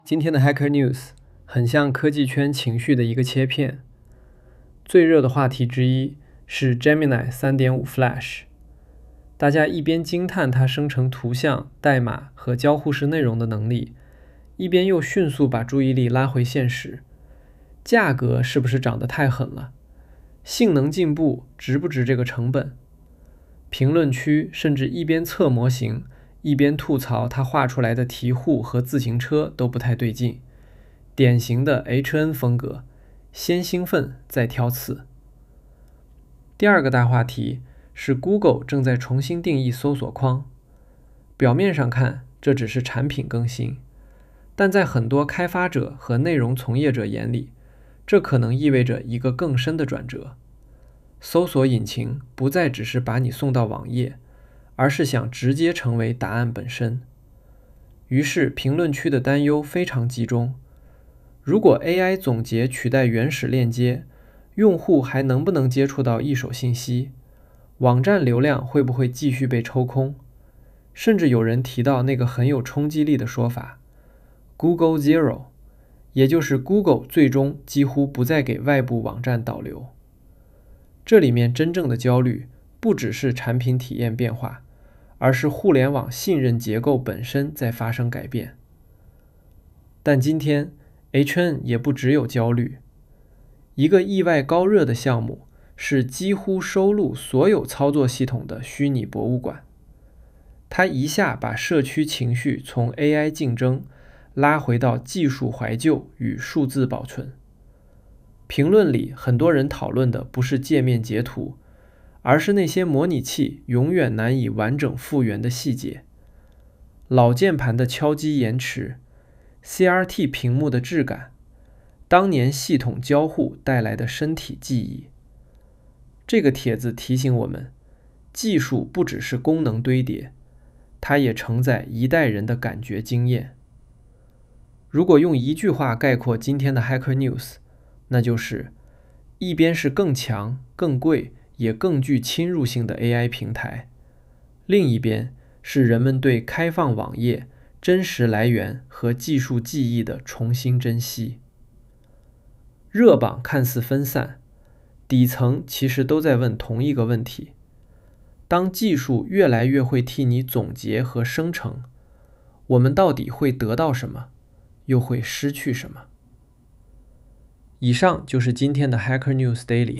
今天的 Hacker News 很像科技圈情绪的一个切片。最热的话题之一是 Gemini 3.5 Flash， 大家一边惊叹它生成图像、代码和交互式内容的能力，一边又迅速把注意力拉回现实。价格是不是涨得太狠了？性能进步值不值这个成本？评论区甚至一边测模型，一边吐槽他画出来的题库和自行车都不太对劲，典型的 HN 风格，先兴奋再挑刺。第二个大话题是 Google 正在重新定义搜索框。表面上看，这只是产品更新，但在很多开发者和内容从业者眼里，这可能意味着一个更深的转折。搜索引擎不再只是把你送到网页，而是想直接成为答案本身。于是评论区的担忧非常集中。如果 AI 总结取代原始链接，用户还能不能接触到一手信息？网站流量会不会继续被抽空？甚至有人提到那个很有冲击力的说法 Google Zero， 也就是 Google 最终几乎不再给外部网站导流。这里面真正的焦虑不只是产品体验变化，而是互联网信任结构本身在发生改变。但今天 HN 也不只有焦虑。一个意外高热的项目是几乎收录所有操作系统的虚拟博物馆。它一下把社区情绪从 AI 竞争拉回到技术怀旧与数字保存。评论里很多人讨论的不是界面截图，而是那些模拟器永远难以完整复原的细节。老键盘的敲击延迟， CRT 屏幕的质感，当年系统交互带来的身体记忆。这个帖子提醒我们，技术不只是功能堆叠，它也承载一代人的感觉经验。如果用一句话概括今天的 Hacker News， 那就是一边是更强、更贵也更具侵入性的 AI 平台，另一边是人们对开放网页、真实来源和技术记忆的重新珍惜。热榜看似分散，底层其实都在问同一个问题：当技术越来越会替你总结和生成，我们到底会得到什么，又会失去什么？以上就是今天的 Hacker News Daily。